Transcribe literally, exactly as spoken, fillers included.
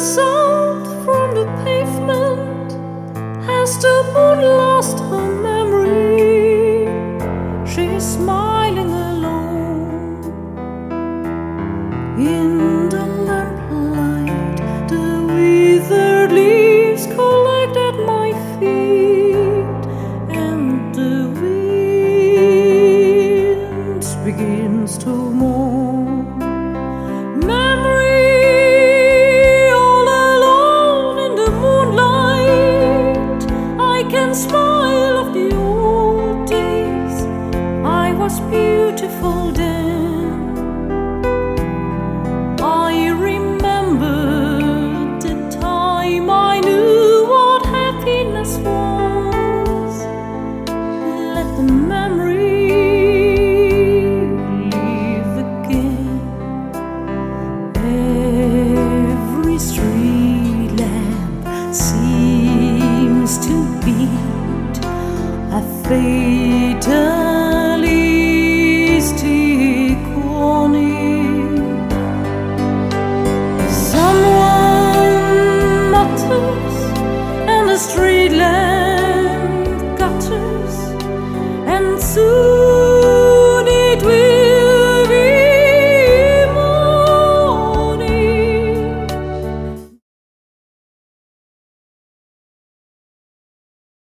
sound from the pavement. Has the moon lost her memory? She's smiling alone in the lamplight. The withered leaves collect at my feet, and the wind begins to mourn. Memory, all alone in the moonlight, I can smile of the old days. I was beautiful